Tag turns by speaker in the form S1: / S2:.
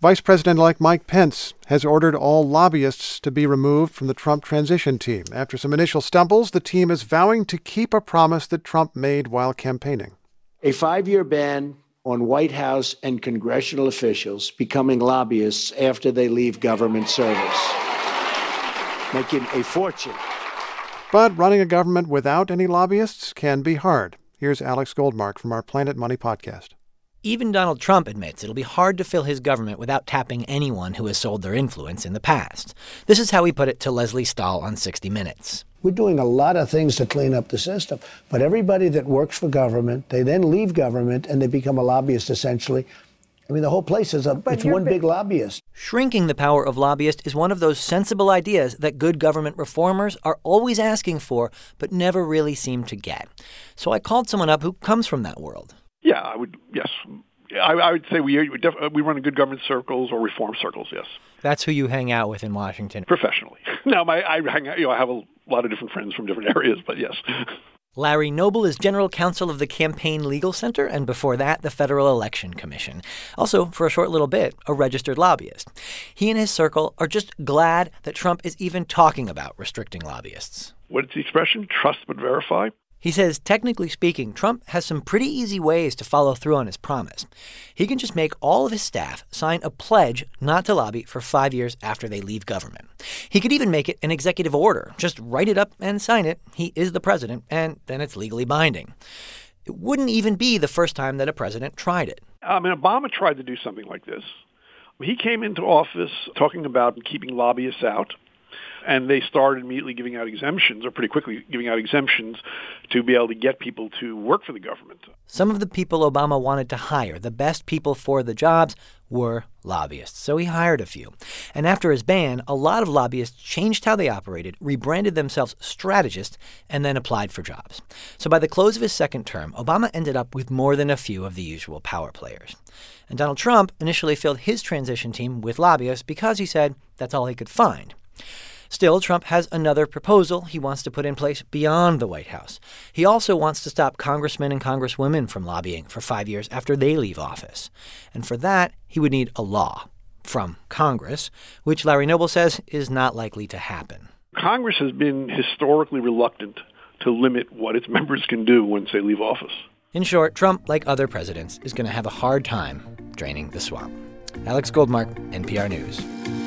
S1: Vice President-elect Mike Pence has ordered all lobbyists to be removed from the Trump transition team. After some initial stumbles, the team is vowing to keep a promise that Trump made while campaigning.
S2: A 5-year ban on White House and congressional officials becoming lobbyists after they leave government service, making a fortune.
S1: But running a government without any lobbyists can be hard. Here's Alex Goldmark from our Planet Money podcast.
S3: Even Donald Trump admits it'll be hard to fill his government without tapping anyone who has sold their influence in the past. This is how he put it to Leslie Stahl on 60 Minutes.
S4: We're doing a lot of things to clean up the system, but everybody that works for government, they then leave government and they become a lobbyist essentially. I mean, the whole place is it's one big lobbyist.
S3: Shrinking the power of lobbyists is one of those sensible ideas that good government reformers are always asking for, but never really seem to get. So I called someone up who comes from that world.
S5: Yeah, I would. Yes, I would say we run in good government circles or reform circles. Yes,
S3: that's who you hang out with in Washington
S5: professionally. Now, I hang out. I have a lot of different friends from different areas, but yes.
S3: Larry Noble is general counsel of the Campaign Legal Center, and before that, the Federal Election Commission. Also, for a short little bit, a registered lobbyist. He and his circle are just glad that Trump is even talking about restricting lobbyists.
S5: What's the expression? Trust but verify.
S3: He says, technically speaking, Trump has some pretty easy ways to follow through on his promise. He can just make all of his staff sign a pledge not to lobby for 5 years after they leave government. He could even make it an executive order. Just write it up and sign it. He is the president, and then it's legally binding. It wouldn't even be the first time that a president tried it.
S5: Obama tried to do something like this. He came into office talking about keeping lobbyists out. And they started immediately giving out exemptions, or pretty quickly giving out exemptions, to be able to get people to work for the government.
S3: Some of the people Obama wanted to hire, the best people for the jobs, were lobbyists. So he hired a few. And after his ban, a lot of lobbyists changed how they operated, rebranded themselves strategists, and then applied for jobs. So by the close of his second term, Obama ended up with more than a few of the usual power players. And Donald Trump initially filled his transition team with lobbyists because he said that's all he could find. Still, Trump has another proposal he wants to put in place beyond the White House. He also wants to stop congressmen and congresswomen from lobbying for 5 years after they leave office. And for that, he would need a law from Congress, which Larry Noble says is not likely to happen.
S5: Congress has been historically reluctant to limit what its members can do once they leave office.
S3: In short, Trump, like other presidents, is going to have a hard time draining the swamp. Alex Goldmark, NPR News.